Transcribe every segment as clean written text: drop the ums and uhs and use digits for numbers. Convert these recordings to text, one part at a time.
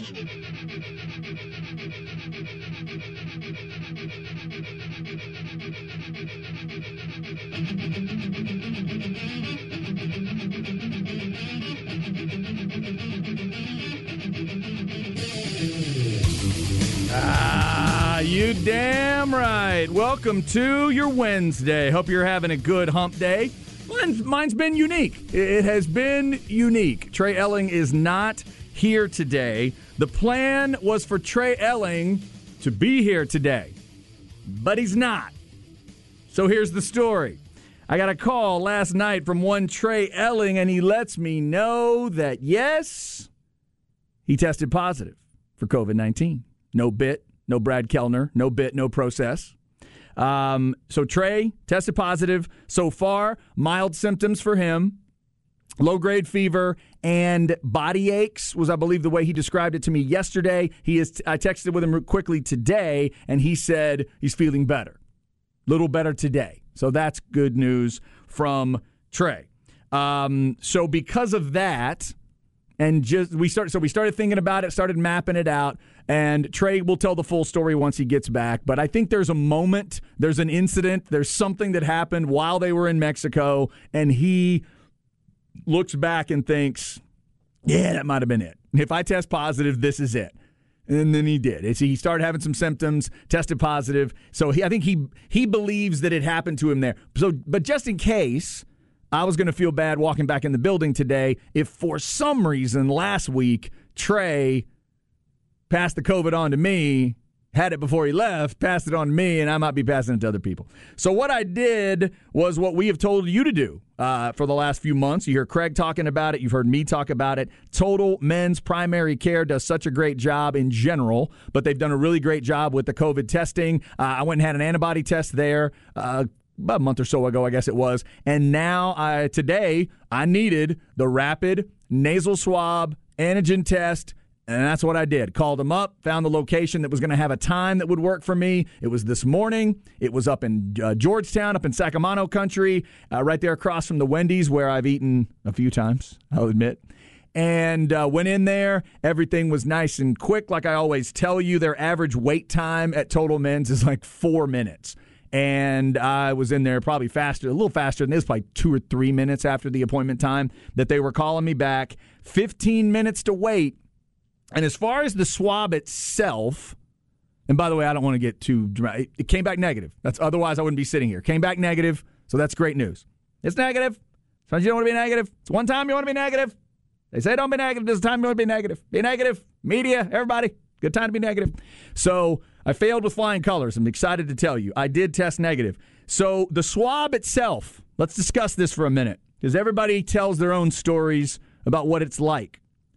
You damn right. Welcome to your Wednesday. Hope you're having a good hump day. Mine's been unique. It has been unique. Trey Elling is not here today. The plan was for Trey Elling to be here today, but he's not. So here's the story. I got a call last night from one Trey Elling, and he lets me know that, yes, he tested positive for COVID-19. No bit, no Brad Kellner, no bit, no process. So Trey tested positive so far. Mild symptoms for him. Low-grade fever and body aches was, I believe, the way he described it to me yesterday. I texted with him quickly today, and he said he's feeling better. A little better today. So that's good news from Trey. So because of that, and we started thinking about it, started mapping it out, and Trey will tell the full story once he gets back. But I think there's a moment, there's an incident, there's something that happened while they were in Mexico, and he looks back and thinks, yeah, that might have been it. If I test positive, this is it. And then he did. He started having some symptoms, tested positive. So I think he believes that it happened to him there. But just in case, I was going to feel bad walking back in the building today if for some reason last week Trey passed the COVID on to me, had it before he left, passed it on to me, and I might be passing it to other people. So what I did was what we have told you to do for the last few months. You hear Craig talking about it. You've heard me talk about it. Total Men's Primary Care does such a great job in general, but they've done a really great job with the COVID testing. I went and had an antibody test there about a month or so ago, I guess it was. And now today I needed the rapid nasal swab antigen test. And that's what I did. Called them up, found the location that was going to have a time that would work for me. It was this morning. It was up in Georgetown, up in Sacramento country, right there across from the Wendy's where I've eaten a few times, I'll admit. And went in there. Everything was nice and quick. Like I always tell you, their average wait time at Total Men's is like 4 minutes. And I was in there probably a little faster than this, probably 2 or 3 minutes after the appointment time that they were calling me back. 15 minutes to wait. And as far as the swab itself, and by the way, I don't want to get too dramatic. It came back negative. Otherwise, I wouldn't be sitting here. Came back negative, so that's great news. It's negative. Sometimes you don't want to be negative. It's one time you want to be negative. They say don't be negative. This time you want to be negative. Be negative. Media, everybody. Good time to be negative. So I failed with flying colors. I'm excited to tell you. I did test negative. So the swab itself, let's discuss this for a minute, because everybody tells their own stories about what it's like.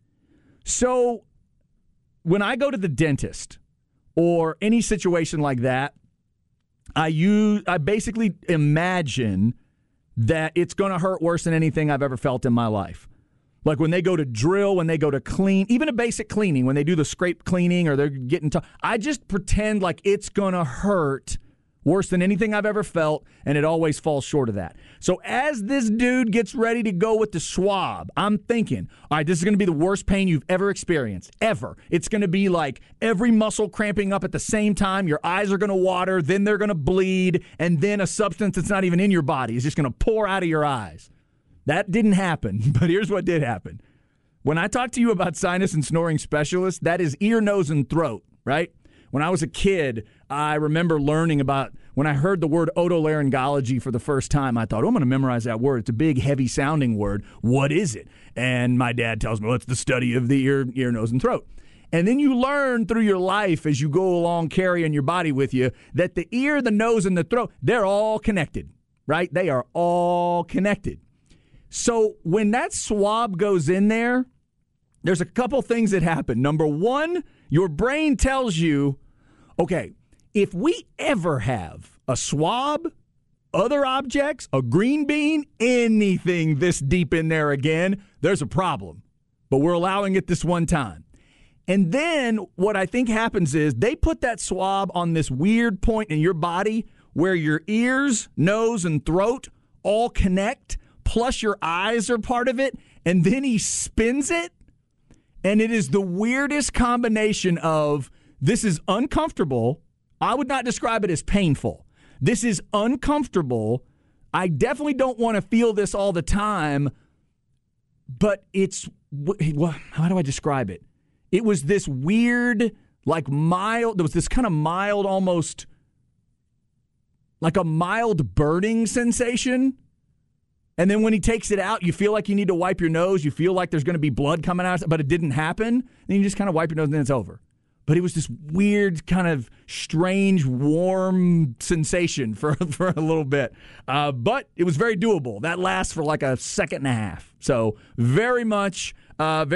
So when I go to the dentist or any situation like that, I basically imagine that it's going to hurt worse than anything I've ever felt in my life. Like when they go to drill, when they go to clean, even a basic cleaning, when they do the scrape cleaning or they're getting I just pretend like it's going to hurt worse than anything I've ever felt, and it always falls short of that. So as this dude gets ready to go with the swab, I'm thinking, all right, this is going to be the worst pain you've ever experienced, ever. It's going to be like every muscle cramping up at the same time. Your eyes are going to water, then they're going to bleed, and then a substance that's not even in your body is just going to pour out of your eyes. That didn't happen, but here's what did happen. When I talk to you about sinus and snoring specialists, that is ear, nose, and throat, right? When I was a kid, I remember learning about, when I heard the word otolaryngology for the first time, I thought, I'm going to memorize that word. It's a big, heavy-sounding word. What is it? And my dad tells me, well, it's the study of the ear, nose, and throat. And then you learn through your life as you go along carrying your body with you that the ear, the nose, and the throat, they're all connected, right? They are all connected. So when that swab goes in there, there's a couple things that happen. Number one, your brain tells you, okay, if we ever have a swab, other objects, a green bean, anything this deep in there again, there's a problem. But we're allowing it this one time. And then what I think happens is they put that swab on this weird point in your body where your ears, nose, and throat all connect, plus your eyes are part of it, and then he spins it. And it is the weirdest combination of this is uncomfortable. I would not describe it as painful. This is uncomfortable. I definitely don't want to feel this all the time, but it's, how do I describe it? It was this weird, like mild, there was this kind of mild, almost like a mild burning sensation. And then when he takes it out, you feel like you need to wipe your nose. You feel like there's going to be blood coming out, but it didn't happen. Then you just kind of wipe your nose and then it's over. But it was this weird, kind of strange, warm sensation for a little bit. But it was very doable. That lasts for like a second and a half. So very much a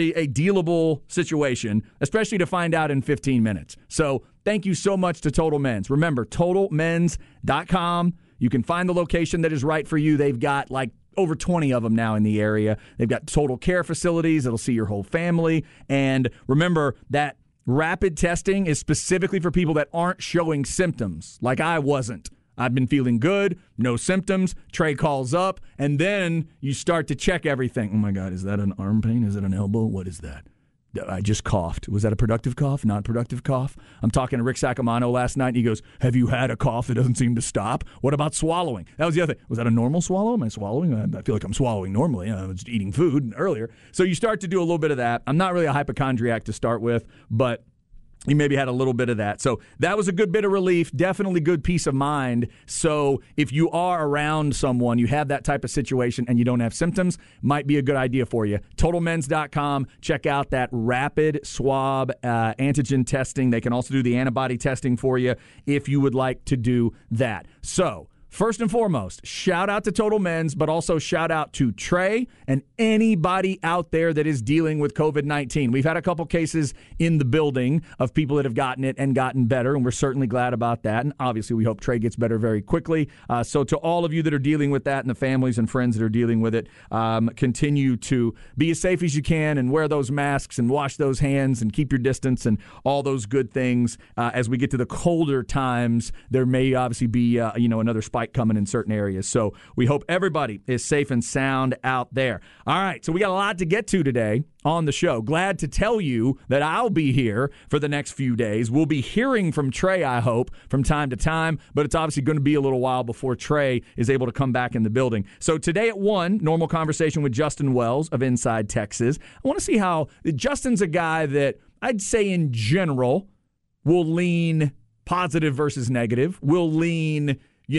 dealable situation, especially to find out in 15 minutes. So thank you so much to Total Men's. Remember, TotalMen's.com. You can find the location that is right for you. They've got like over 20 of them now in the area. They've got total care facilities that'll see your whole family. And remember that rapid testing is specifically for people that aren't showing symptoms, like I wasn't. I've been feeling good, no symptoms. Trey calls up, and then you start to check everything. Oh, my God, is that an arm pain? Is it an elbow? What is that? I just coughed. Was that a productive cough? Non-productive cough? I'm talking to Rick Sacamano last night, and he goes, have you had a cough that doesn't seem to stop? What about swallowing? That was the other thing. Was that a normal swallow? Am I swallowing? I feel like I'm swallowing normally. I was eating food earlier. So you start to do a little bit of that. I'm not really a hypochondriac to start with, but you maybe had a little bit of that. So that was a good bit of relief, definitely good peace of mind. So if you are around someone, you have that type of situation and you don't have symptoms, might be a good idea for you. TotalMens.com. Check out that rapid swab antigen testing. They can also do the antibody testing for you if you would like to do that. So first and foremost, shout out to Total Men's, but also shout out to Trey and anybody out there that is dealing with COVID-19. We've had a couple cases in the building of people that have gotten it and gotten better, and we're certainly glad about that. And obviously, we hope Trey gets better very quickly. So to all of you that are dealing with that and the families and friends that are dealing with it, continue to be as safe as you can and wear those masks and wash those hands and keep your distance and all those good things. As we get to the colder times, there may obviously be another spike coming in certain areas. So we hope everybody is safe and sound out there. All right, so we got a lot to get to today on the show. Glad to tell you that I'll be here for the next few days. We'll be hearing from Trey, I hope, from time to time, but it's obviously going to be a little while before Trey is able to come back in the building. So today at 1, normal conversation with Justin Wells of Inside Texas. I want to see how Justin's a guy that I'd say in general will lean positive versus negative, will lean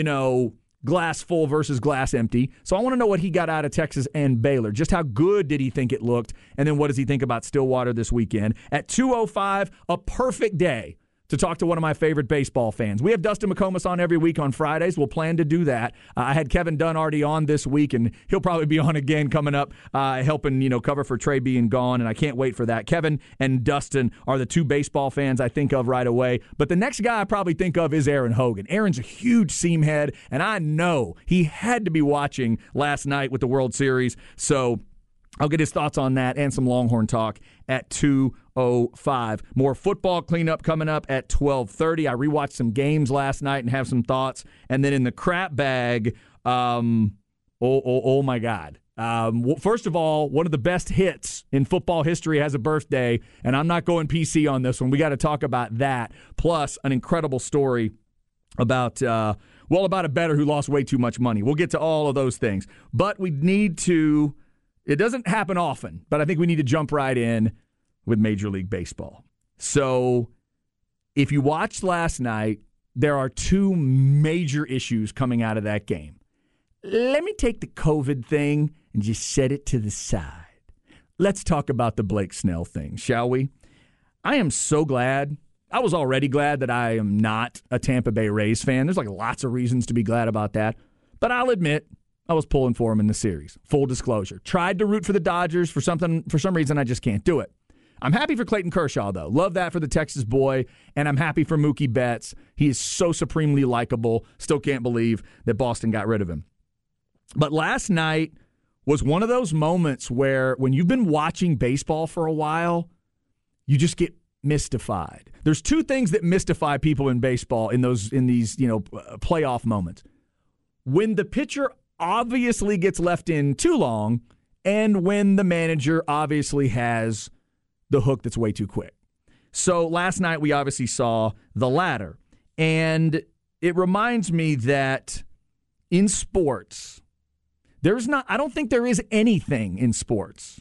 glass full versus glass empty. So I want to know what he got out of Texas and Baylor. Just how good did he think it looked? And then what does he think about Stillwater this weekend? At 2:05, a perfect day to talk to one of my favorite baseball fans. We have Dustin McComas on every week on Fridays. We'll plan to do that. I had Kevin Dunn already on this week, and he'll probably be on again coming up, helping cover for Trey being gone, and I can't wait for that. Kevin and Dustin are the two baseball fans I think of right away, but the next guy I probably think of is Aaron Hogan. Aaron's a huge Seamhead, and I know he had to be watching last night with the World Series, so I'll get his thoughts on that and some Longhorn talk at 2:05. More football cleanup coming up at 12:30. I rewatched some games last night and have some thoughts. And then in the crap bag, oh my God. First of all, one of the best hits in football history has a birthday, and I'm not going PC on this one. We got to talk about that. Plus, an incredible story about a bettor who lost way too much money. We'll get to all of those things. But we need to... It doesn't happen often, but I think we need to jump right in with Major League Baseball. So if you watched last night, there are two major issues coming out of that game. Let me take the COVID thing and just set it to the side. Let's talk about the Blake Snell thing, shall we? I am so glad. I was already glad that I am not a Tampa Bay Rays fan. There's lots of reasons to be glad about that. But I'll admit, I was pulling for him in the series. Full disclosure. Tried to root for the Dodgers for some reason. I just can't do it. I'm happy for Clayton Kershaw, though. Love that for the Texas boy, and I'm happy for Mookie Betts. He is so supremely likable. Still can't believe that Boston got rid of him. But last night was one of those moments where when you've been watching baseball for a while, you just get mystified. There's two things that mystify people in baseball in these playoff moments. When the pitcher obviously gets left in too long, and when the manager obviously has the hook that's way too quick. So last night we obviously saw the latter. And it reminds me that in sports, I don't think there is anything in sports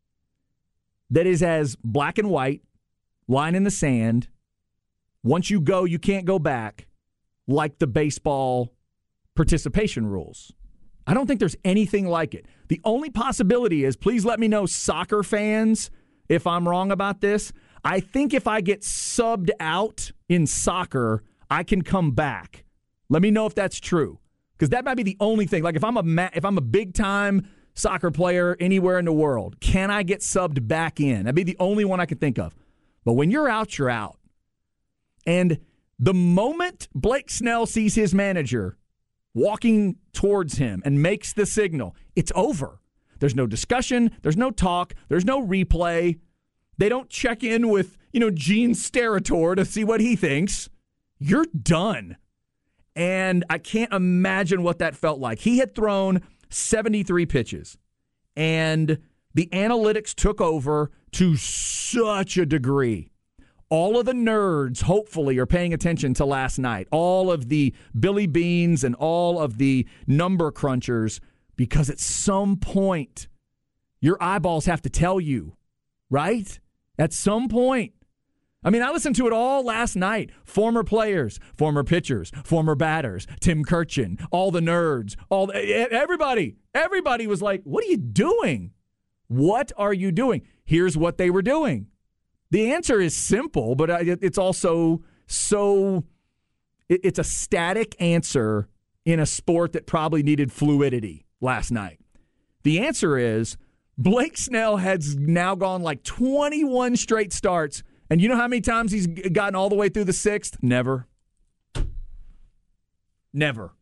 that is as black and white, line in the sand, once you go, you can't go back, like the baseball participation rules. I don't think there's anything like it. The only possibility is, please let me know, soccer fans, if I'm wrong about this. I think if I get subbed out in soccer, I can come back. Let me know if that's true, because that might be the only thing. Like if I'm a big-time soccer player anywhere in the world, can I get subbed back in? That'd be the only one I could think of. But when you're out, you're out. And the moment Blake Snell sees his manager walking towards him and makes the signal, it's over. There's no discussion. There's no talk. There's no replay. They don't check in with, Gene Steratore to see what he thinks. You're done. And I can't imagine what that felt like. He had thrown 73 pitches, and the analytics took over to such a degree. All of the nerds, hopefully, are paying attention to last night. All of the Billy Beans and all of the number crunchers, because at some point, your eyeballs have to tell you, right? At some point. I mean, I listened to it all last night. Former players, former pitchers, former batters, Tim Kirchin, all the nerds, everybody was like, what are you doing? What are you doing? Here's what they were doing. The answer is simple, but it's also it's a static answer in a sport that probably needed fluidity last night. The answer is Blake Snell has now gone like 21 straight starts. And you know how many times he's gotten all the way through the sixth? Never. Never.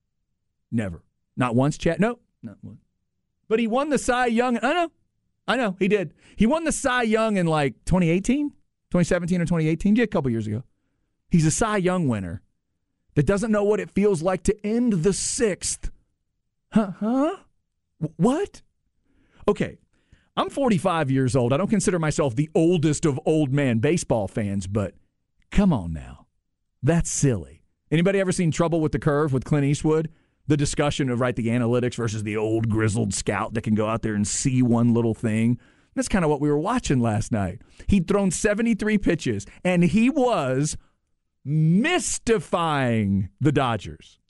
Not once, Chad. No, not once. But he won the Cy Young. I know, he did. He won the Cy Young in like 2017 or 2018, a couple years ago. He's a Cy Young winner that doesn't know what it feels like to end the sixth. Huh? What? Okay, I'm 45 years old. I don't consider myself the oldest of old man baseball fans, but come on now. That's silly. Anybody ever seen Trouble with the Curve with Clint Eastwood? The discussion of, the analytics versus the old grizzled scout that can go out there and see one little thing. That's kind of what we were watching last night. He'd thrown 73 pitches, and he was mystifying the Dodgers.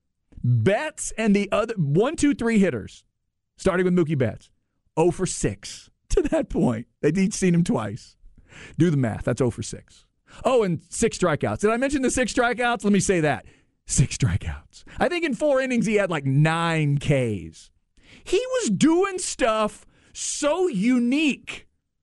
Betts and the other 1, 2, 3 hitters, starting with Mookie Betts, 0 for 6 to that point. They'd each seen him twice. Do the math. That's 0 for 6. Oh, and 6 strikeouts. Did I mention the 6 strikeouts? Let me say that. 6 strikeouts. I think in 4 innings he had like 9 Ks. He was doing stuff so unique.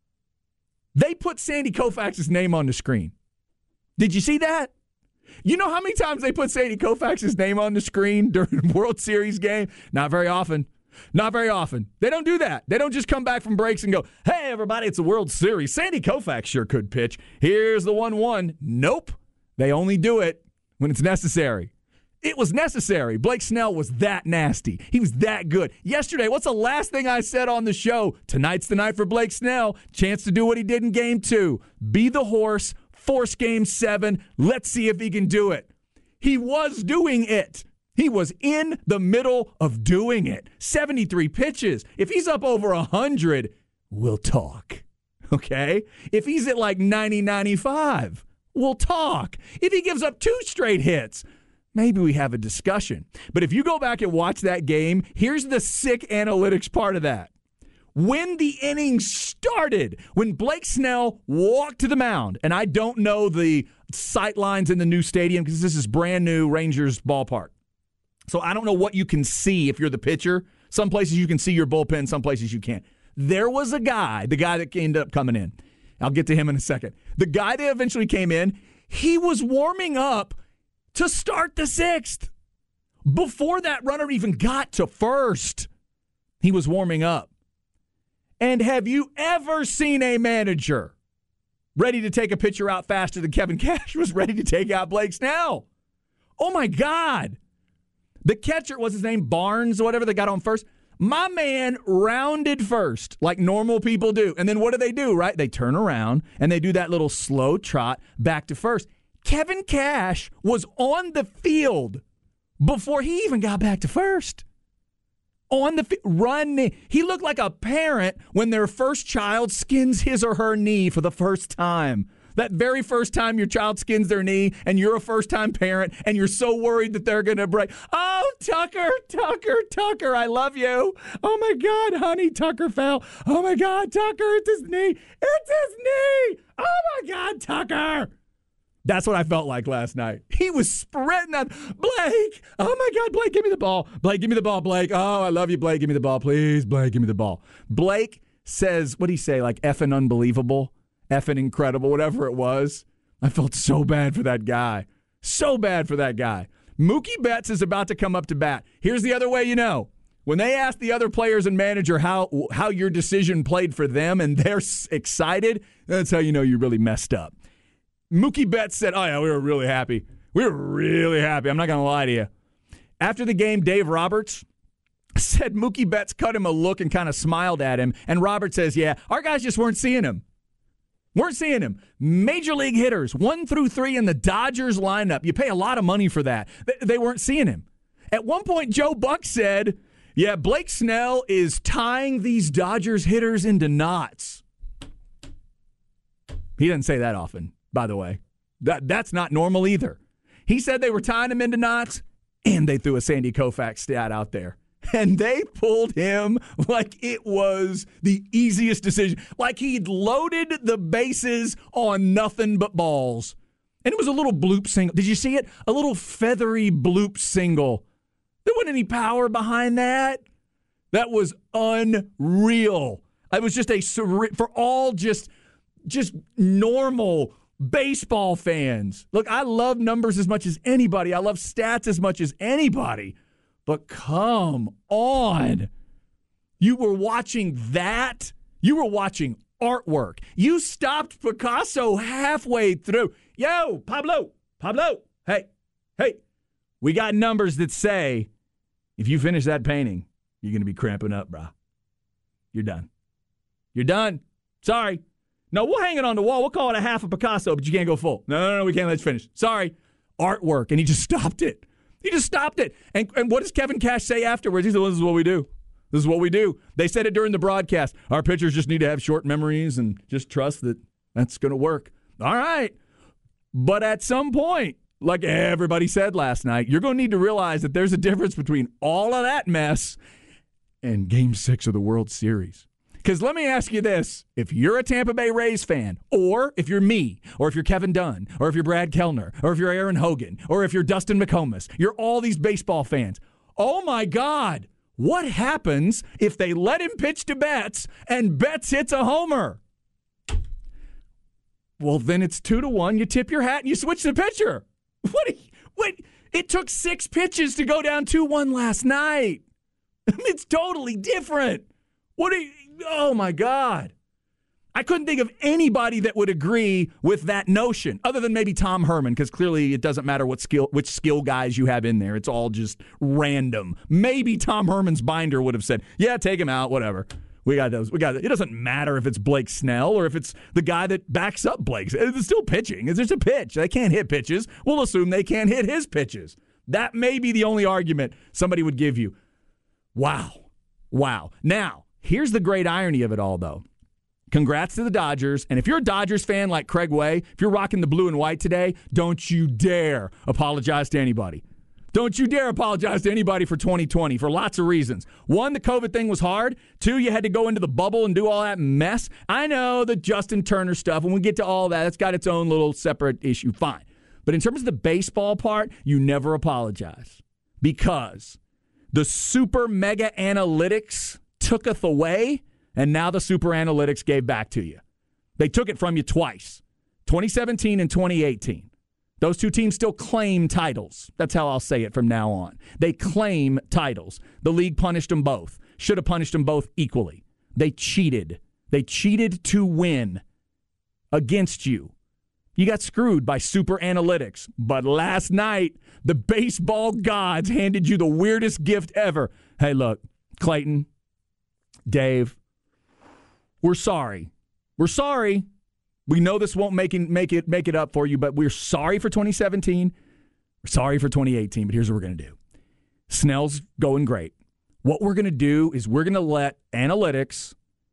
They put Sandy Koufax's name on the screen. Did you see that? You know how many times they put Sandy Koufax's name on the screen during a World Series game? Not very often. Not very often. They don't do that. They don't just come back from breaks and go, hey, everybody, it's the World Series. Sandy Koufax sure could pitch. Here's the 1-1. Nope. They only do it when it's necessary. It was necessary. Blake Snell was that nasty. He was that good. Yesterday, what's the last thing I said on the show? Tonight's the night for Blake Snell. Chance to do what he did in Game 2. Be the horse. Force Game 7. Let's see if he can do it. He was doing it. He was in the middle of doing it. 73 pitches. If he's up over 100, we'll talk. Okay? If he's at like 90, 95, we'll talk. If he gives up 2 straight hits, maybe we have a discussion. But if you go back and watch that game, here's the sick analytics part of that. When the inning started, when Blake Snell walked to the mound, and I don't know the sight lines in the new stadium because this is brand new Rangers ballpark. So I don't know what you can see if you're the pitcher. Some places you can see your bullpen, some places you can't. There was a guy, the guy that ended up coming in. I'll get to him in a second. The guy that eventually came in, he was warming up to start the 6th. Before that runner even got to first, he was warming up. And have you ever seen a manager ready to take a pitcher out faster than Kevin Cash was ready to take out Blake Snell? Oh, my God. The catcher, what's his name, Barnes or whatever, that got on first? My man rounded first, like normal people do. And then what do, right? They turn around and they do that little slow trot back to first. Kevin Cash was on the field before he even got back to first. On the running. He looked like a parent when their first child skins his or her knee for the first time. That very first time your child skins their knee and you're a first-time parent and you're so worried that they're going to break. Oh, Tucker, I love you. Oh, my God, honey, Tucker fell. Oh, my God, Tucker, it's his knee. Oh, my God, Tucker. That's what I felt like last night. He was spreading that. Blake. Oh, my God, Blake, give me the ball. Blake, give me the ball, Blake. Oh, I love you, Blake. Give me the ball, please. Blake, give me the ball. Blake says, what did he say, like effing unbelievable? Effing incredible, whatever it was. I felt so bad for that guy. So bad for that guy. Mookie Betts is about to come up to bat. Here's the other way you know. When they ask the other players and manager how your decision played for them and they're excited, that's how you know you really messed up. Mookie Betts said, oh, yeah, we were really happy. We were really happy. I'm not going to lie to you. After the game, Dave Roberts said Mookie Betts cut him a look and kind of smiled at him. And Roberts says, yeah, our guys just weren't seeing him. Major league hitters, 1 through 3 in the Dodgers lineup. You pay a lot of money for that. They weren't seeing him. At one point, Joe Buck said, yeah, Blake Snell is tying these Dodgers hitters into knots. He doesn't say that often, by the way. That's not normal either. He said they were tying him into knots, and they threw a Sandy Koufax stat out there. And they pulled him like it was the easiest decision. Like he'd loaded the bases on nothing but balls. And it was a little bloop single. Did you see it? A little feathery bloop single. There wasn't any power behind that. That was unreal. It was just for all just normal baseball fans. Look, I love numbers as much as anybody. I love stats as much as anybody. But come on. You were watching that. You were watching artwork. You stopped Picasso halfway through. Yo, Pablo, hey, we got numbers that say if you finish that painting, you're going to be cramping up, brah. You're done. Sorry. No, we'll hang it on the wall. We'll call it a half of Picasso, but you can't go full. No, we can't let you finish. Sorry. Artwork. And he just stopped it. And what does Kevin Cash say afterwards? He said, well, this is what we do. They said it during the broadcast. Our pitchers just need to have short memories and just trust that that's going to work. All right. But at some point, like everybody said last night, you're going to need to realize that there's a difference between all of that mess and Game 6 of the World Series. Because let me ask you this. If you're a Tampa Bay Rays fan, or if you're me, or if you're Kevin Dunn, or if you're Brad Kellner, or if you're Aaron Hogan, or if you're Dustin McComas, you're all these baseball fans. Oh, my God. What happens if they let him pitch to Betts and Betts hits a homer? Well, then it's 2-1. You tip your hat and you switch the pitcher. What? It took 6 pitches to go down 2-1 last night. It's totally different. Oh, my God. I couldn't think of anybody that would agree with that notion, other than maybe Tom Herman, because clearly it doesn't matter which skill guys you have in there. It's all just random. Maybe Tom Herman's binder would have said, yeah, take him out, whatever. We got those. It doesn't matter if it's Blake Snell or if it's the guy that backs up Blake. It's still pitching. It's just a pitch. They can't hit pitches. We'll assume they can't hit his pitches. That may be the only argument somebody would give you. Wow. Now, here's the great irony of it all, though. Congrats to the Dodgers. And if you're a Dodgers fan like Craig Way, if you're rocking the blue and white today, don't you dare apologize to anybody. Don't you dare apologize to anybody for 2020 for lots of reasons. 1, the COVID thing was hard. 2, you had to go into the bubble and do all that mess. I know the Justin Turner stuff. When we get to all that, it's got its own little separate issue. Fine. But in terms of the baseball part, you never apologize because the super mega analytics tooketh away, and now the super analytics gave back to you. They took it from you twice, 2017 and 2018. Those two teams still claim titles. That's how I'll say it from now on. They claim titles. The league punished them both. Should have punished them both equally. They cheated. They cheated to win against you. You got screwed by super analytics. But last night, the baseball gods handed you the weirdest gift ever. Hey, look, Clayton, Dave, we're sorry. We're sorry. We know this won't make it up for you, but we're sorry for 2017. We're sorry for 2018, but here's what we're going to do. Snell's going great. What we're going to do is we're going to let analytics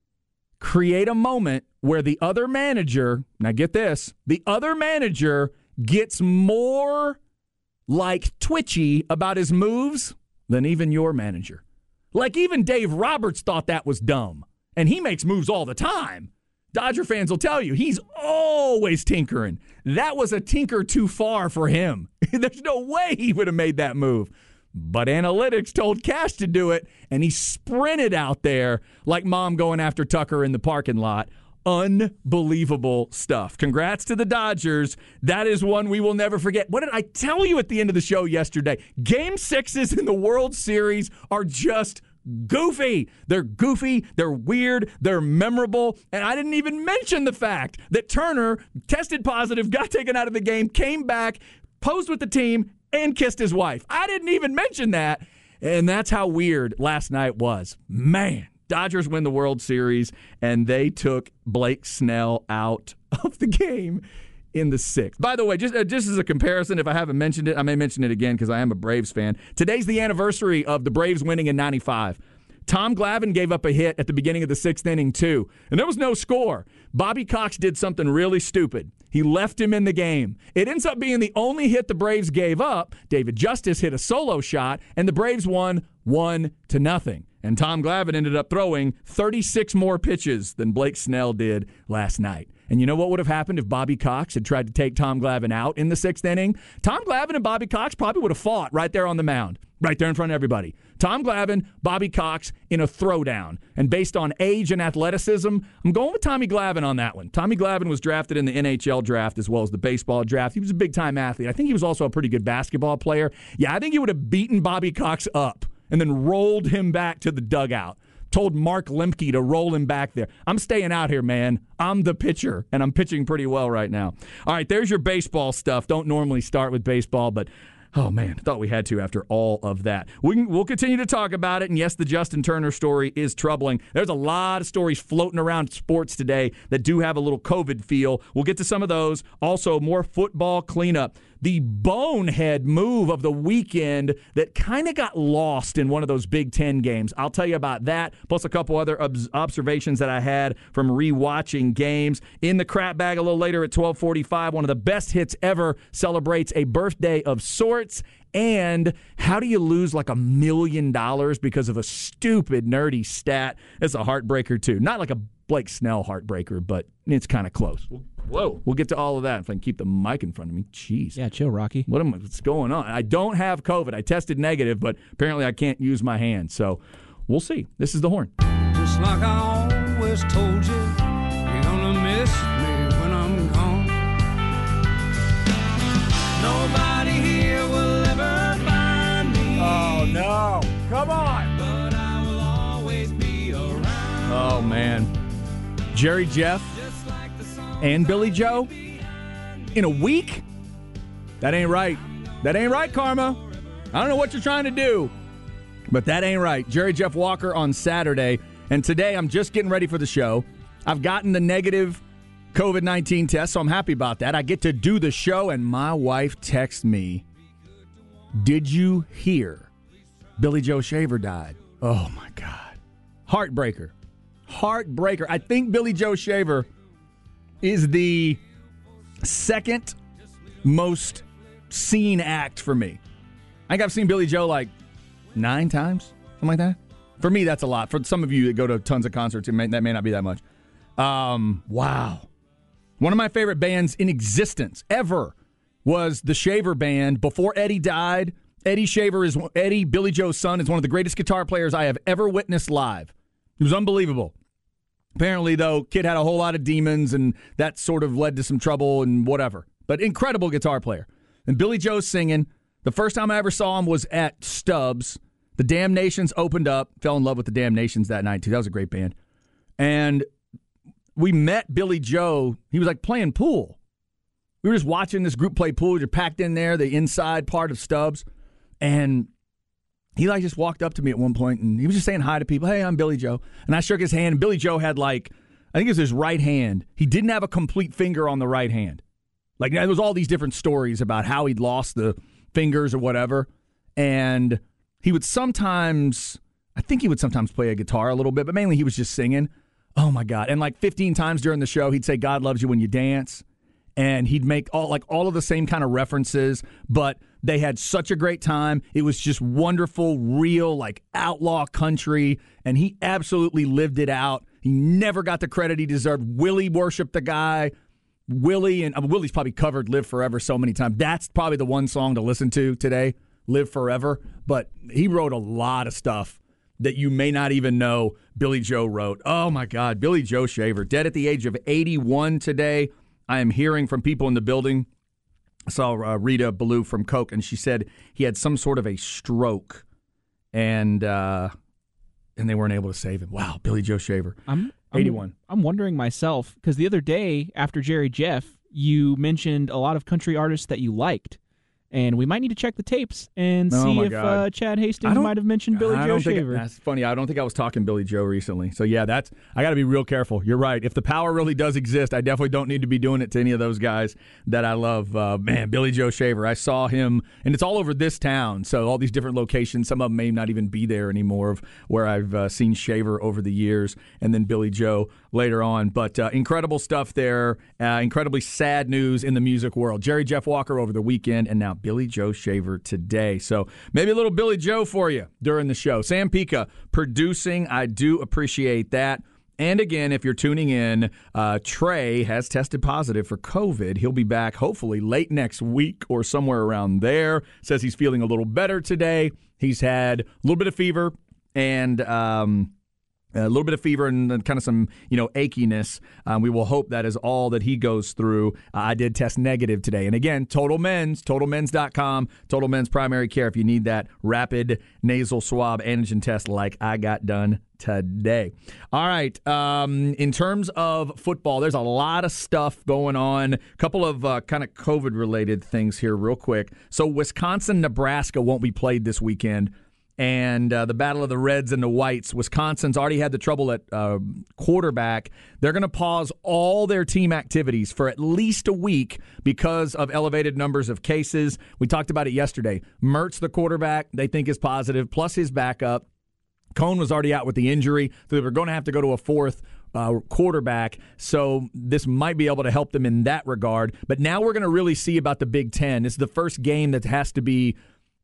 create a moment where the other manager, now get this, the other manager gets more like twitchy about his moves than even your manager. Like even Dave Roberts thought that was dumb, and he makes moves all the time. Dodger fans will tell you he's always tinkering. That was a tinker too far for him. There's no way he would have made that move. But analytics told Cash to do it, and he sprinted out there like mom going after Tucker in the parking lot. Unbelievable stuff. Congrats to the Dodgers. That is one we will never forget. What did I tell you at the end of the show yesterday? Game 6s in the World Series are just goofy. They're goofy, they're weird, they're memorable, and I didn't even mention the fact that Turner tested positive, got taken out of the game, came back, posed with the team, and kissed his wife. I didn't even mention that, and that's how weird last night was. Man, Dodgers win the World Series, and they took Blake Snell out of the game in the 6th. By the way, just as a comparison, if I haven't mentioned it, I may mention it again because I am a Braves fan. Today's the anniversary of the Braves winning in 95. Tom Glavine gave up a hit at the beginning of the 6th inning, too, and there was no score. Bobby Cox did something really stupid. He left him in the game. It ends up being the only hit the Braves gave up. David Justice hit a solo shot, and the Braves won 1-0. And Tom Glavine ended up throwing 36 more pitches than Blake Snell did last night. And you know what would have happened if Bobby Cox had tried to take Tom Glavine out in the 6th inning? Tom Glavine and Bobby Cox probably would have fought right there on the mound, right there in front of everybody. Tom Glavine, Bobby Cox in a throwdown. And based on age and athleticism, I'm going with Tommy Glavine on that one. Tommy Glavine was drafted in the NHL draft as well as the baseball draft. He was a big-time athlete. I think he was also a pretty good basketball player. Yeah, I think he would have beaten Bobby Cox up and then rolled him back to the dugout. Told Mark Lemke to roll him back there. I'm staying out here, man. I'm the pitcher, and I'm pitching pretty well right now. All right, there's your baseball stuff. Don't normally start with baseball, but oh, man, I thought we had to after all of that. We'll continue to talk about it, and yes, the Justin Turner story is troubling. There's a lot of stories floating around sports today that do have a little COVID feel. We'll get to some of those. Also, more football cleanup. The bonehead move of the weekend that kind of got lost in one of those Big Ten games. I'll tell you about that, plus a couple other observations that I had from rewatching games. In the crap bag a little later at 12:45, one of the best hits ever celebrates a birthday of sorts. And how do you lose like $1 million because of a stupid, nerdy stat? It's a heartbreaker, too. Not like a Blake Snell heartbreaker, but it's kind of close. Whoa. We'll get to all of that if I can keep the mic in front of me. Jeez. Yeah, chill, Rocky. What's going on? I don't have COVID. I tested negative, but apparently I can't use my hands. So we'll see. This is The Horn. Just like I always told you, you're gonna miss me when I'm gone. Nobody here will ever find me. Oh, no. Come on. But I will always be around. Oh, man. Jerry Jeff and Billy Joe in a week? That ain't right. That ain't right, Karma. I don't know what you're trying to do, but that ain't right. Jerry Jeff Walker on Saturday, and today I'm just getting ready for the show. I've gotten the negative COVID-19 test, so I'm happy about that. I get to do the show, and my wife texts me, "Did you hear Billy Joe Shaver died?" Oh, my God. Heartbreaker. Heartbreaker. I think Billy Joe Shaver is the second most seen act for me. I think I've seen Billy Joe like 9 times, something like that. For me, that's a lot. For some of you that go to tons of concerts, that may not be that much. Wow. One of my favorite bands in existence ever was the Shaver Band. Before Eddie died, Eddie, Billy Joe's son, is one of the greatest guitar players I have ever witnessed live. It was unbelievable. Apparently, though, kid had a whole lot of demons, and that sort of led to some trouble and whatever. But incredible guitar player. And Billy Joe's singing. The first time I ever saw him was at Stubbs. The Damnations opened up. Fell in love with the Damnations that night, too. That was a great band. And we met Billy Joe. He was like playing pool. We were just watching this group play pool. You're packed in there, the inside part of Stubbs. And he like just walked up to me at one point, and he was just saying hi to people. Hey, I'm Billy Joe. And I shook his hand, and Billy Joe had I think it was his right hand. He didn't have a complete finger on the right hand. Like, there was all these different stories about how he'd lost the fingers or whatever. And he would sometimes play a guitar a little bit, but mainly he was just singing. Oh, my God. And 15 times during the show, he'd say, God loves you when you dance. And he'd make all of the same kind of references, but they had such a great time. It was just wonderful, real, outlaw country, and he absolutely lived it out. He never got the credit he deserved. Willie worshiped the guy. Willie's probably covered Live Forever so many times. That's probably the one song to listen to today, Live Forever. But he wrote a lot of stuff that you may not even know Billy Joe wrote. Oh, my God, Billy Joe Shaver, dead at the age of 81 today. I am hearing from people in the building. I saw Rita Ballou from Coke, and she said he had some sort of a stroke, and they weren't able to save him. Wow, Billy Joe Shaver, 81. I'm wondering myself, because the other day after Jerry Jeff, you mentioned a lot of country artists that you liked. And we might need to check the tapes and see if Chad Hastings might have mentioned Billy Joe Shaver. That's funny. I don't think I was talking Billy Joe recently. So, yeah, I got to be real careful. You're right. If the power really does exist, I definitely don't need to be doing it to any of those guys that I love. Man, Billy Joe Shaver. I saw him, and it's all over this town. So all these different locations, some of them may not even be there anymore, of where I've seen Shaver over the years, and then Billy Joe later on. But incredible stuff there. Incredibly sad news in the music world. Jerry Jeff Walker over the weekend, and now Billy Joe Shaver today. So maybe a little Billy Joe for you during the show. Sam Pica producing. I do appreciate that. And again, if you're tuning in, Trey has tested positive for COVID. He'll be back hopefully late next week or somewhere around there. Says he's feeling a little better today. He's had a little bit of fever and and kind of some, achiness. We will hope that is all that he goes through. I did test negative today. And again, TotalMens.com, Total Men's Primary Care if you need that rapid nasal swab antigen test like I got done today. All right. In terms of football, there's a lot of stuff going on. A couple of kind of COVID-related things here real quick. So Wisconsin-Nebraska won't be played this weekend. And the battle of the Reds and the Whites. Wisconsin's already had the trouble at quarterback. They're going to pause all their team activities for at least a week because of elevated numbers of cases. We talked about it yesterday. Mertz, the quarterback, they think is positive, plus his backup. Cohn was already out with the injury, so they were going to have to go to a fourth quarterback. So this might be able to help them in that regard. But now we're going to really see about the Big Ten. This is the first game that has to be,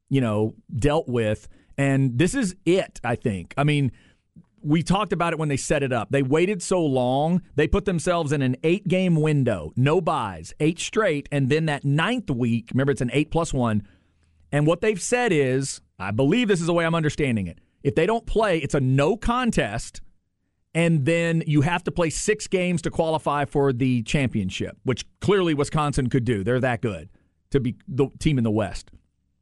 dealt with. And this is it, I think. I mean, we talked about it when they set it up. They waited so long. They put themselves in an 8-game window, no buys, 8 straight, and then that 9th week, remember it's an 8+1, and what they've said is, I believe this is the way I'm understanding it, if they don't play, it's a no contest, and then you have to play 6 games to qualify for the championship, which clearly Wisconsin could do. They're that good to be the team in the West.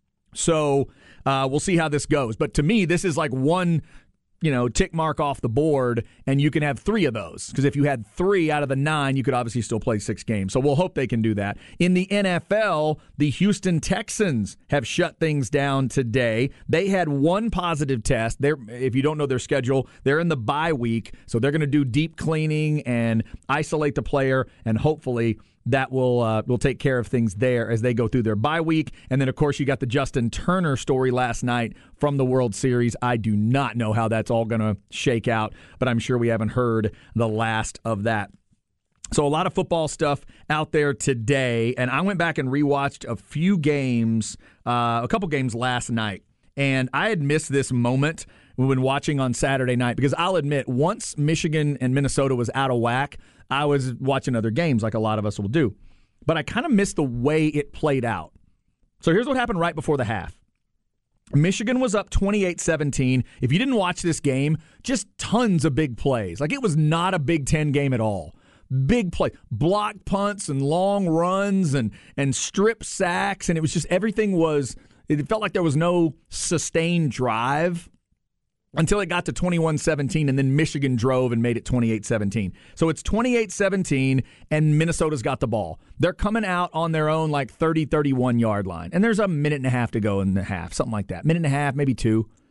So we'll see how this goes. But to me, this is like one, tick mark off the board, and you can have 3 of those. Because if you had 3 out of the 9, you could obviously still play 6 games. So we'll hope they can do that. In the NFL, the Houston Texans have shut things down today. They had 1 positive test. If you don't know their schedule, they're in the bye week. So they're going to do deep cleaning and isolate the player, and hopefully that will take care of things there as they go through their bye week. And then, of course, you got the Justin Turner story last night from the World Series. I do not know how that's all going to shake out, but I'm sure we haven't heard the last of that. So a lot of football stuff out there today. And I went back and rewatched a few games, a couple games last night. And I had missed this moment when watching on Saturday night because I'll admit, once Michigan and Minnesota was out of whack, I was watching other games like a lot of us will do. But I kind of missed the way it played out. So here's what happened right before the half. Michigan was up 28-17. If you didn't watch this game, just tons of big plays. Like, it was not a Big Ten game at all. Big play, block punts and long runs and strip sacks. And it was just it felt like there was no sustained drive until it got to 21-17, and then Michigan drove and made it 28-17. So it's 28-17, and Minnesota's got the ball. They're coming out on their own 30, 31-yard line, and there's a minute and a half to go in the half, something like that. Minute and a half, maybe 2.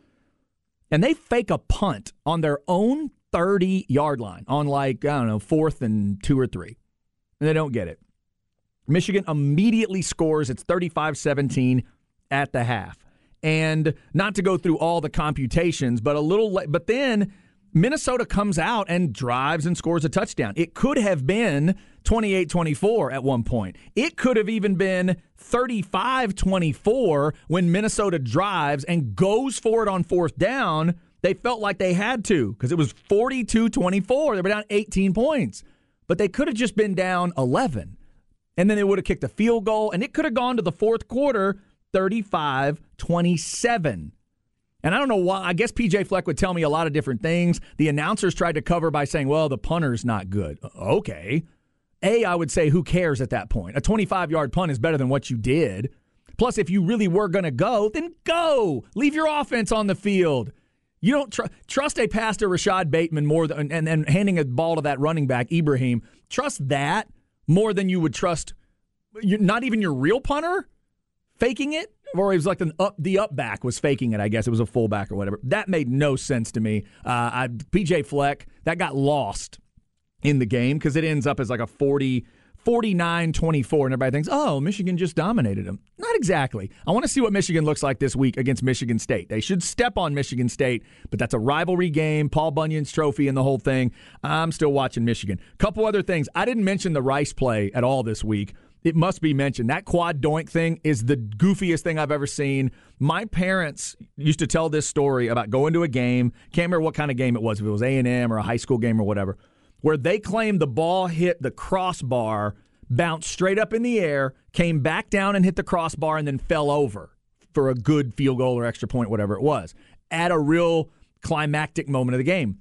and they fake a punt on their own 30-yard line on 4th and 2 or 3, and they don't get it. Michigan immediately scores. It's 35-17 at the half. And not to go through all the computations, but then Minnesota comes out and drives and scores a touchdown. It could have been 28-24 at one point. It could have even been 35-24 when Minnesota drives and goes for it on 4th down. They felt like they had to because it was 42-24. They were down 18 points. But they could have just been down 11. And then they would have kicked a field goal, and it could have gone to the fourth quarter 35-27. And I don't know why. I guess P.J. Fleck would tell me a lot of different things. The announcers tried to cover by saying, well, the punter's not good. Okay. I would say who cares at that point? A 25-yard punt is better than what you did. Plus, if you really were going to go, then go. Leave your offense on the field. You don't trust a pass to Rashad Bateman more than and handing a ball to that running back, Ibrahim. Trust that more than you would trust not even your real punter faking it. Or it was like the up back was faking it, I guess. It was a fullback or whatever. That made no sense to me. P.J. Fleck, that got lost in the game because it ends up as like a 49-24, and everybody thinks, oh, Michigan just dominated them. Not exactly. I want to see what Michigan looks like this week against Michigan State. They should step on Michigan State, but that's a rivalry game, Paul Bunyan's trophy and the whole thing. I'm still watching Michigan. Couple other things. I didn't mention the Rice play at all this week. It must be mentioned. That quad doink thing is the goofiest thing I've ever seen. My parents used to tell this story about going to a game. Can't remember what kind of game it was, if it was A&M or a high school game or whatever, where they claimed the ball hit the crossbar, bounced straight up in the air, came back down and hit the crossbar, and then fell over for a good field goal or extra point, whatever it was, at a real climactic moment of the game.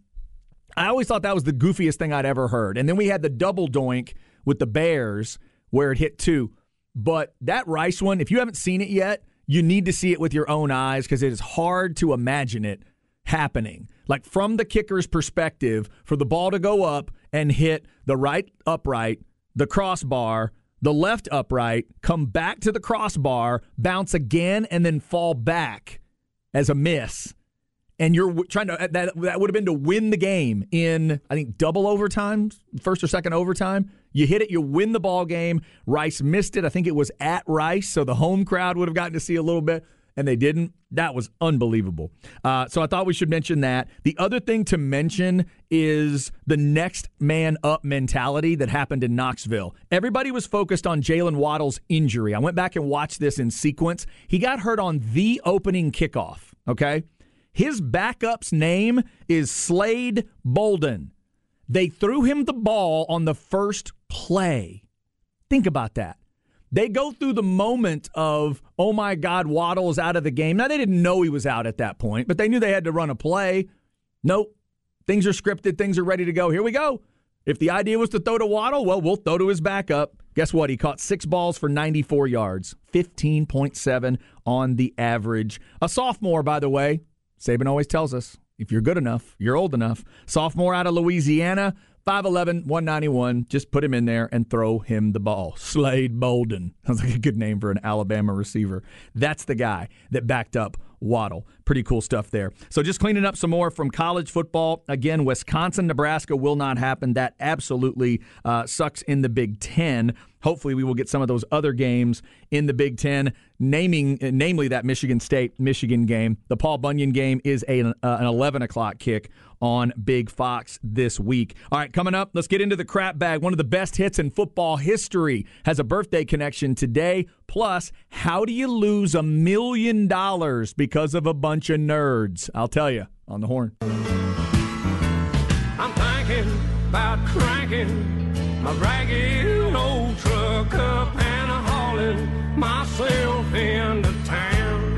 I always thought that was the goofiest thing I'd ever heard. And then we had the double doink with the Bears, where it hit 2. But that Rice one, if you haven't seen it yet, you need to see it with your own eyes because it is hard to imagine it happening. Like from the kicker's perspective, for the ball to go up and hit the right upright, the crossbar, the left upright, come back to the crossbar, bounce again, and then fall back as a miss. And you're trying to, that would have been to win the game in, I think, double overtime, first or second overtime. You hit it, you win the ball game. Rice missed it. I think it was at Rice, so the home crowd would have gotten to see a little bit, and they didn't. That was unbelievable. So I thought we should mention that. The other thing to mention is the next man up mentality that happened in Knoxville. Everybody was focused on Jalen Waddle's injury. I went back and watched this in sequence. He got hurt on the opening kickoff, okay? His backup's name is Slade Bolden. They threw him the ball on the first play. Think about that. They go through the moment of, oh my God, Waddle is out of the game. Now, they didn't know he was out at that point, but they knew they had to run a play. Nope. Things are scripted. Things are ready to go. Here we go. If the idea was to throw to Waddle, well, we'll throw to his backup. Guess what? He caught 6 balls for 94 yards, 15.7 on the average. A sophomore, by the way. Saban always tells us, if you're good enough, you're old enough. Sophomore out of Louisiana, 5'11", 191. Just put him in there and throw him the ball. Slade Bolden. Sounds like a good name for an Alabama receiver. That's the guy that backed up Waddle. Pretty cool stuff there. So just cleaning up some more from college football. Again, Wisconsin, Nebraska will not happen. That absolutely sucks in the Big Ten. Hopefully we will get some of those other games in the Big Ten, namely that Michigan State-Michigan game. The Paul Bunyan game is an 11 o'clock kick on Big Fox this week. All right, coming up, let's get into the crap bag. One of the best hits in football history has a birthday connection today. Plus, how do you lose $1 million because of a bunch of nerds? I'll tell you on the Horn. I'm thinking about cranking my ragged old truck up and hauling myself into town.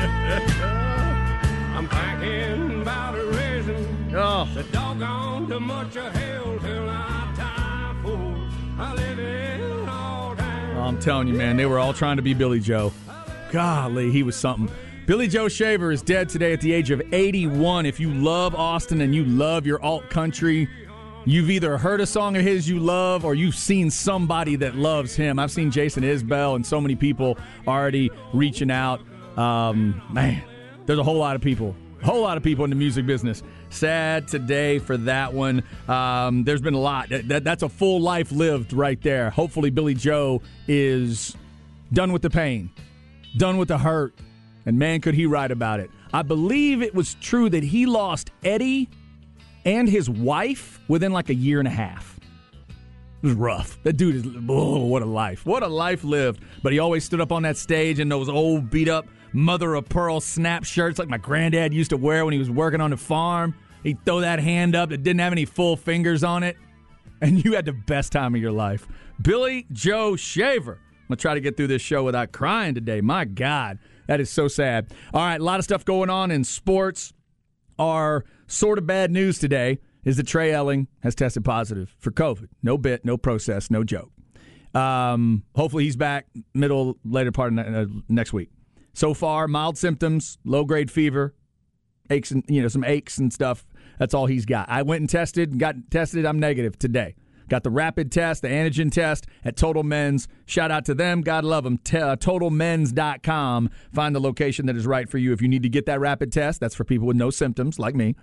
I'm thinking about raising the doggone too much of hell till I die for I live in all down. I'm telling you, man, they were all trying to be Billy Joe. Golly, he was something. Billy Joe Shaver is dead today at the age of 81. If you love Austin and you love your alt country, you've either heard a song of his you love or you've seen somebody that loves him. I've seen Jason Isbell and so many people already reaching out. Man, there's a whole lot of people A whole lot of people in the music business. Sad today for that one. There's been a lot. That's a full life lived right there. Hopefully Billy Joe is done with the pain, done with the hurt, and man, could he write about it. I believe it was true that he lost Eddie and his wife within like a year and a half. It was rough. That dude is, what a life. What a life lived. But he always stood up on that stage in those old beat-up mother-of-pearl snap shirts like my granddad used to wear when he was working on the farm. He'd throw that hand up that didn't have any full fingers on it, and you had the best time of your life. Billy Joe Shaver. I'm going to try to get through this show without crying today. My God, that is so sad. All right, a lot of stuff going on in sports. Our sort of bad news today is that Trey Elling has tested positive for COVID. No bit, no process, no joke. Hopefully he's back later part of next week. So far, mild symptoms, low-grade fever, aches and some aches and stuff. That's all he's got. I went and got tested. I'm negative today. Got the rapid test, the antigen test at Total Men's. Shout out to them. God love them. TotalMen's.com. Find the location that is right for you. If you need to get that rapid test, that's for people with no symptoms like me.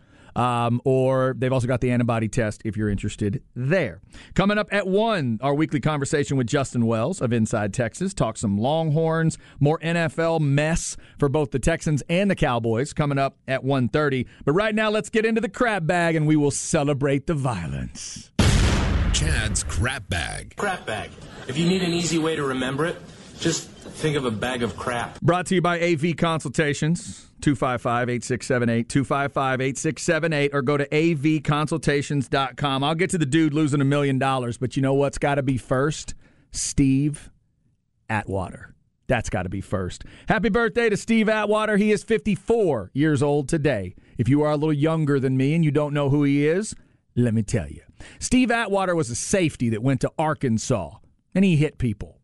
Or they've also got the antibody test if you're interested there. Coming up at 1, our weekly conversation with Justin Wells of Inside Texas. Talk some Longhorns, more NFL mess for both the Texans and the Cowboys coming up at 1:30. But right now, let's get into the crap bag and we will celebrate the violence. Chad's crap bag. Crap bag. If you need an easy way to remember it, just think of a bag of crap. Brought to you by AV Consultations. 255-8678, 255-8678, or go to avconsultations.com. I'll get to the dude losing $1 million, but you know what's got to be first? Steve Atwater. That's got to be first. Happy birthday to Steve Atwater. He is 54 years old today. If you are a little younger than me and you don't know who he is, let me tell you. Steve Atwater was a safety that went to Arkansas, and he hit people.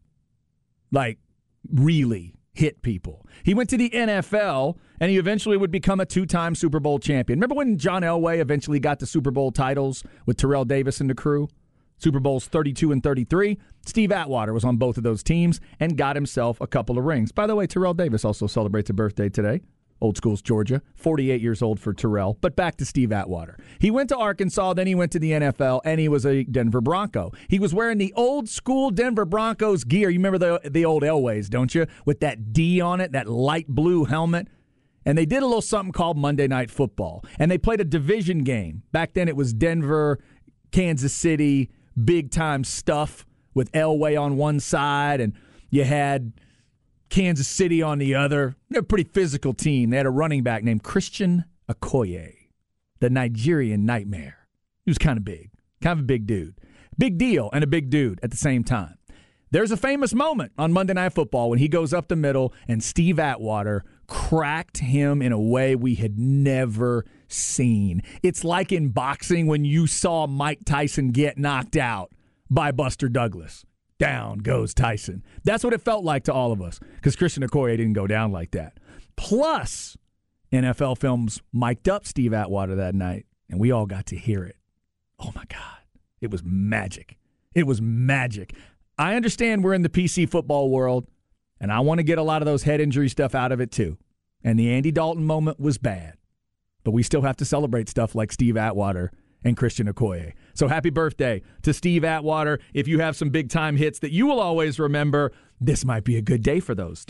Like, really hit people. He went to the NFL, and he eventually would become a 2-time Super Bowl champion. Remember when John Elway eventually got the Super Bowl titles with Terrell Davis and the crew? Super Bowls 32 and 33. Steve Atwater was on both of those teams and got himself a couple of rings. By the way, Terrell Davis also celebrates a birthday today. Old Schools, Georgia. 48 years old for Terrell. But back to Steve Atwater. He went to Arkansas, then he went to the NFL, and he was a Denver Bronco. He was wearing the old school Denver Broncos gear. You remember the old Elways, don't you? With that D on it, that light blue helmet. And they did a little something called Monday Night Football. And they played a division game. Back then it was Denver, Kansas City, big-time stuff with Elway on one side, and you had Kansas City on the other. They're a pretty physical team. They had a running back named Christian Okoye, the Nigerian Nightmare. He was kind of big, kind of a big dude. Big deal and a big dude at the same time. There's a famous moment on Monday Night Football when he goes up the middle and Steve Atwater cracked him in a way we had never seen. It's like in boxing when you saw Mike Tyson get knocked out by Buster Douglas. Down goes Tyson. That's what it felt like to all of us because Christian Okoye didn't go down like that. Plus, NFL Films mic'd up Steve Atwater that night, and we all got to hear it. Oh, my God. It was magic. It was magic. I understand we're in the PC football world, and I want to get a lot of those head injury stuff out of it too. And the Andy Dalton moment was bad. But we still have to celebrate stuff like Steve Atwater and Christian Okoye. So happy birthday to Steve Atwater. If you have some big-time hits that you will always remember, this might be a good day for those.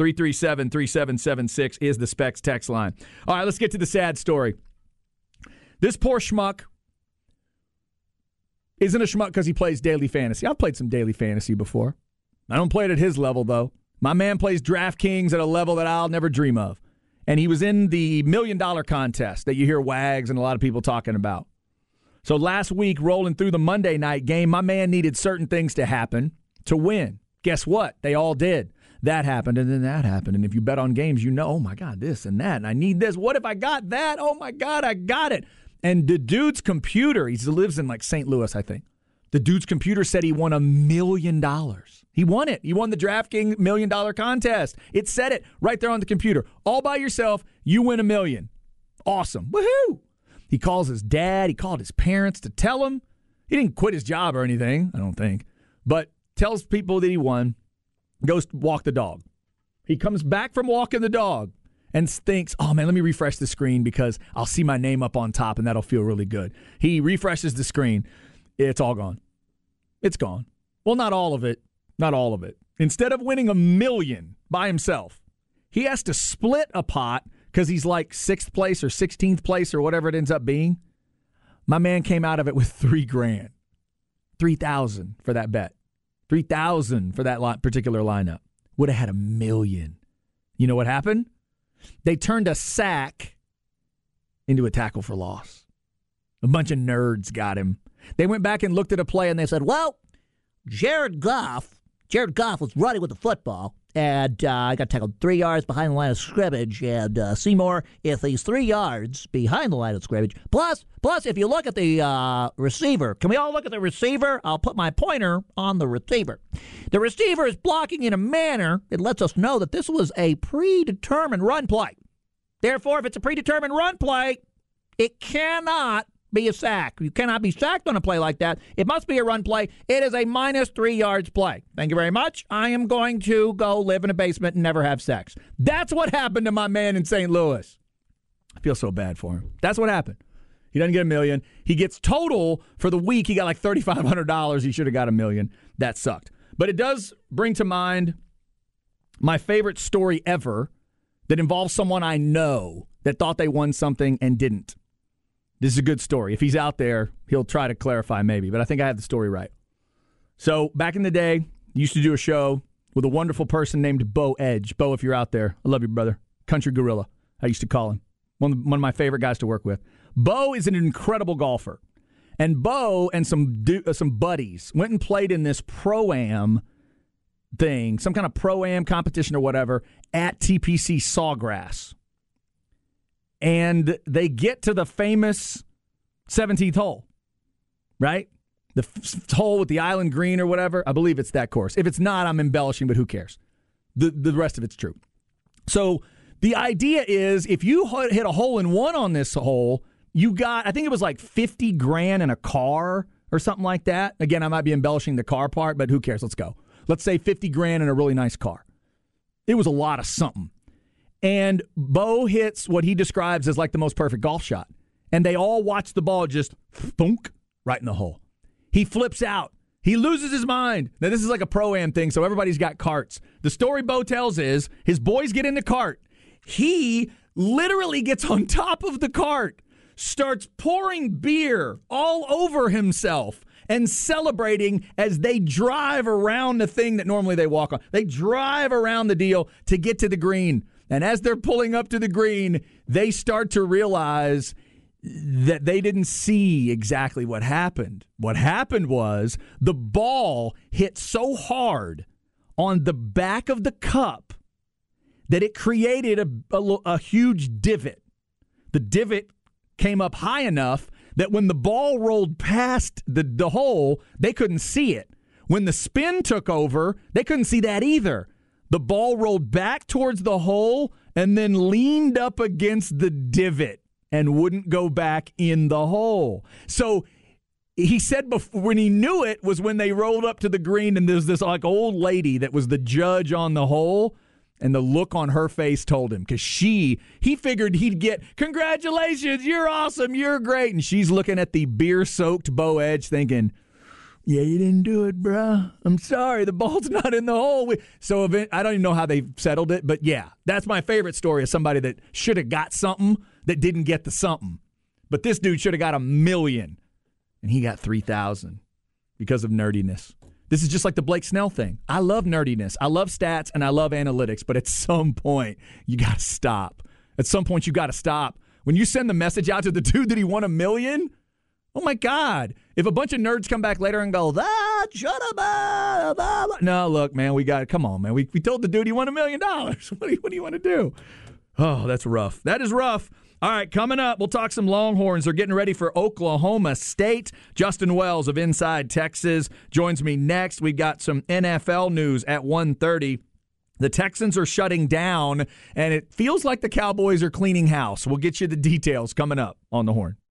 337-3776 is the Specs text line. All right, let's get to the sad story. This poor schmuck isn't a schmuck because he plays daily fantasy. I've played some daily fantasy before. I don't play it at his level, though. My man plays DraftKings at a level that I'll never dream of. And he was in the $1 million contest that you hear Wags and a lot of people talking about. So last week, rolling through the Monday night game, my man needed certain things to happen to win. Guess what? They all did. That happened, and then that happened. And if you bet on games, you know, oh, my God, this and that, and I need this. What if I got that? Oh, my God, I got it. And the dude's computer, he lives in, like, St. Louis, I think. The dude's computer said he won $1 million. He won it. He won the DraftKings $1 million contest. It said it right there on the computer. All by yourself, you win $1 million. Awesome. Woohoo! He calls his dad. He called his parents to tell him. He didn't quit his job or anything, I don't think. But tells people that he won. Goes to walk the dog. He comes back from walking the dog. and thinks, oh, man, let me refresh the screen because I'll see my name up on top and that'll feel really good. He refreshes the screen. It's all gone. It's gone. Well, not all of it. Not all of it. Instead of winning $1 million by himself, he has to split a pot because he's like 6th place or 16th place or whatever it ends up being. My man came out of it with $3,000. $3,000 for that bet. $3,000 for that particular lineup. Would have had $1 million. You know what happened? They turned a sack into a tackle for loss. A bunch of nerds got him. They went back and looked at a play and they said, well, Jared Goff was running with the football and got tackled 3 yards behind the line of scrimmage. And Seymour, if he's 3 yards behind the line of scrimmage, plus if you look at the receiver, can we all look at the receiver? I'll put my pointer on the receiver. The receiver is blocking in a manner that lets us know that this was a predetermined run play. Therefore, if it's a predetermined run play, it cannot be a sack. You cannot be sacked on a play like that. It must be a run play. It is a minus 3 yards play. Thank you very much. I am going to go live in a basement and never have sex. That's what happened to my man in St. Louis. I feel so bad for him. That's what happened. He doesn't get $1 million. He gets total for the week. He got like $3,500. He should have got $1 million. That sucked. But it does bring to mind my favorite story ever that involves someone I know that thought they won something and didn't. This is a good story. If he's out there, he'll try to clarify maybe, but I think I have the story right. So back in the day, I used to do a show with a wonderful person named Bo Edge. Bo, if you're out there, I love you, brother. Country Gorilla, I used to call him. One of my favorite guys to work with. Bo is an incredible golfer. And Bo and some buddies went and played in this Pro-Am thing, some kind of Pro-Am competition or whatever, at TPC Sawgrass. And they get to the famous 17th hole, right? The hole with the island green or whatever. I believe it's that course. If it's not, I'm embellishing, but who cares? The rest of it's true. So the idea is if you hit a hole in one on this hole, you got, I think it was like $50,000 in a car or something like that. Again, I might be embellishing the car part, but who cares? Let's go. Let's say $50,000 in a really nice car. It was a lot of something. And Bo hits what he describes as like the most perfect golf shot. And they all watch the ball just thunk right in the hole. He flips out. He loses his mind. Now, this is like a Pro-Am thing, so everybody's got carts. The story Bo tells is his boys get in the cart. He literally gets on top of the cart, starts pouring beer all over himself and celebrating as they drive around the thing that normally they walk on. They drive around the deal to get to the green. And as they're pulling up to the green, they start to realize that they didn't see exactly what happened. What happened was the ball hit so hard on the back of the cup that it created a huge divot. The divot came up high enough that when the ball rolled past the hole, they couldn't see it. When the spin took over, they couldn't see that either. The ball rolled back towards the hole and then leaned up against the divot and wouldn't go back in the hole. So he said before, when he knew it was when they rolled up to the green and there's this like old lady that was the judge on the hole, and the look on her face told him because he figured he'd get, congratulations, you're awesome, you're great. And she's looking at the beer-soaked Bo Edge thinking, yeah, you didn't do it, bro. I'm sorry. The ball's not in the hole. So I don't even know how they settled it, but yeah, that's my favorite story of somebody that should have got something that didn't get the something. But this dude should have got $1 million, and he got $3,000 because of nerdiness. This is just like the Blake Snell thing. I love nerdiness. I love stats, and I love analytics, but at some point, you got to stop. At some point, you got to stop. When you send the message out to the dude that he won $1 million, oh, my God. If a bunch of nerds come back later and go, shut up. No, look, man, come on, man. We told the dude he won $1 million. What do you want to do? Oh, that's rough. That is rough. All right, coming up, we'll talk some Longhorns. They're getting ready for Oklahoma State. Justin Wells of Inside Texas joins me next. We've got some NFL news at 1:30. The Texans are shutting down, and it feels like the Cowboys are cleaning house. We'll get you the details coming up on The Horn.